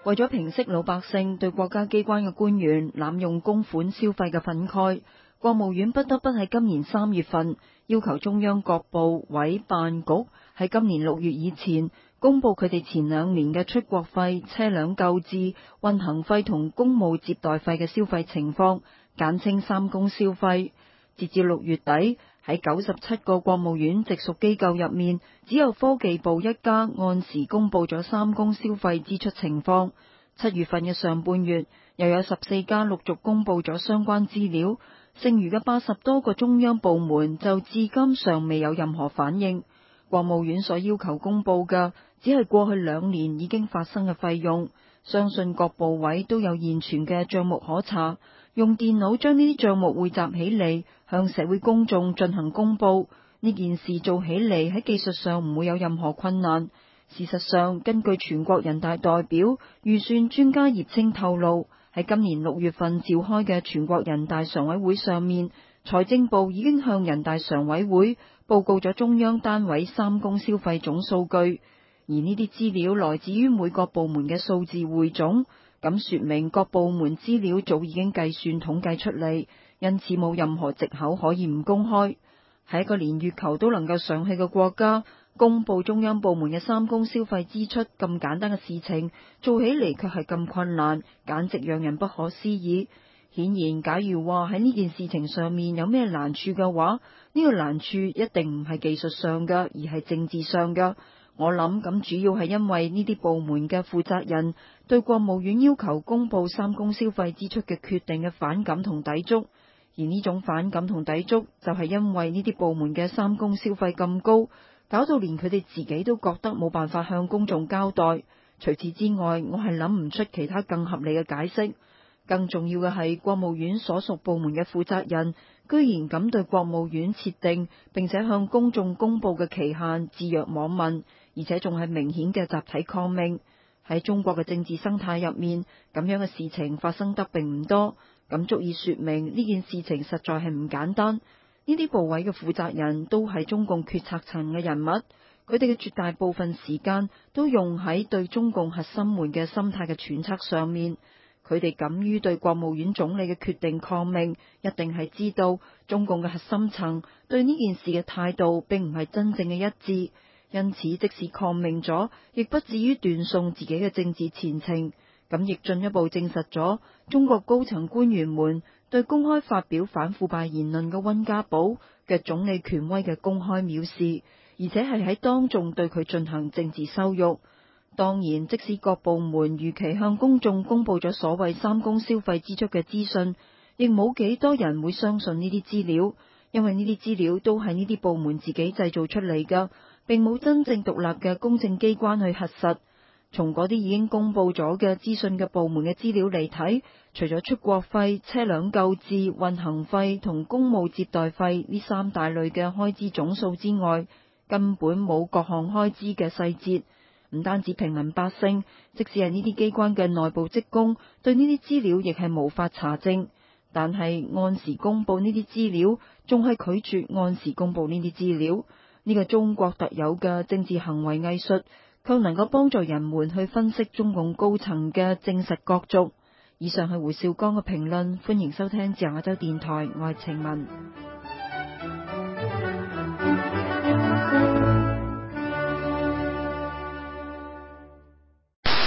為咗平息老百姓對國家機關嘅官員濫用公款消費嘅憤慨，國務院不得不喺今年3月份要求中央各部委辦局喺今年6月以前公佈佢哋前2年嘅出國費、車輛購置、運行費同公務接待費嘅消費情況，簡稱3公消費。截至6月底，喺97個國務院直屬機構入面，只有科技部一家按時公佈咗3公消費支出情況。7月份嘅上半月，又有14家陸續公佈咗相關資料，剩餘嘅80多個中央部門就至今尚未有任何反應。國務院所要求公佈嘅，只係過去2年已經發生嘅費用，相信各部委都有現存嘅賬目可查，用電腦將呢啲賬目匯集起嚟，向社會公眾進行公佈。呢件事做起嚟喺技術上唔會有任何困難。事實上，根據全國人大代表、預算專家葉青透露，喺今年6月份召開嘅全國人大常委會上面，財政部已經向人大常委會報告咗中央單位3公消費總數據，而呢啲資料來自於每個部門嘅數字匯總，咁說明各部門資料早已經計算統計出嚟，因此冇任何藉口可以唔公開。喺一個連月球都能夠上去嘅國家，公佈中央部門嘅3公消費支出咁簡單嘅事情，做起嚟卻係咁困難，簡直讓人不可思議。顯然，假如話喺呢件事情上面有咩難處嘅話，呢個難處一定唔係技術上嘅，而係政治上嘅。我諗咁主要係因為呢啲部門嘅負責人對國務院要求公佈3公消費支出嘅決定嘅反感同抵觸，而呢種反感同抵觸就係因為呢啲部門嘅3公消費咁高，搞到連佢哋自己都覺得冇辦法向公眾交代。除此之外，我係諗唔出其他更合理嘅解釋。更重要嘅係，國務院所屬部門嘅負責人居然咁對國務院設定並且向公眾公佈嘅期限置若罔聞，而且仲係明顯嘅集體抗命。喺中國嘅政治生態入面，咁樣嘅事情發生得並唔多，咁足以說明呢件事情實在係唔簡單。呢啲部委嘅負責人都係中共決策層嘅人物，佢哋嘅絕大部分時間都用喺對中共核心門嘅心態嘅揣測上面。佢哋敢於對國務院總理嘅決定抗命，一定係知道中共嘅核心層對呢件事嘅態度並唔係真正嘅一致，因此即使抗命咗，亦不至於斷送自己嘅政治前程。咁亦進一步證實咗中國高層官員們對公開發表反腐敗言論嘅溫家寶嘅總理權威嘅公開藐視，而且係喺當眾對佢進行政治羞辱。當然，即使各部門如期向公眾公佈咗所謂3公消費支出嘅資訊，亦冇幾多人會相信呢啲資料，因為呢啲資料都係呢啲部門自己製造出嚟㗎，並冇真正獨立嘅公正機關去核實。從嗰啲已經公佈咗嘅資訊嘅部門嘅資料嚟睇，除咗出國費、車輛購置、運行費同公務接待費呢3大類嘅開支總數之外，根本冇各項開支嘅細節。唔單止平民百姓，即使係呢啲機關嘅內部職工，對呢啲資料亦係無法查證。但係按時公佈呢啲資料，仲係拒絕按時公佈呢啲資料。呢個中國特有嘅政治行為藝術，卻能夠幫助人們去分析中共高層嘅政實角逐。以上係胡少江嘅評論，歡迎收聽自由亞洲電台，我係程文。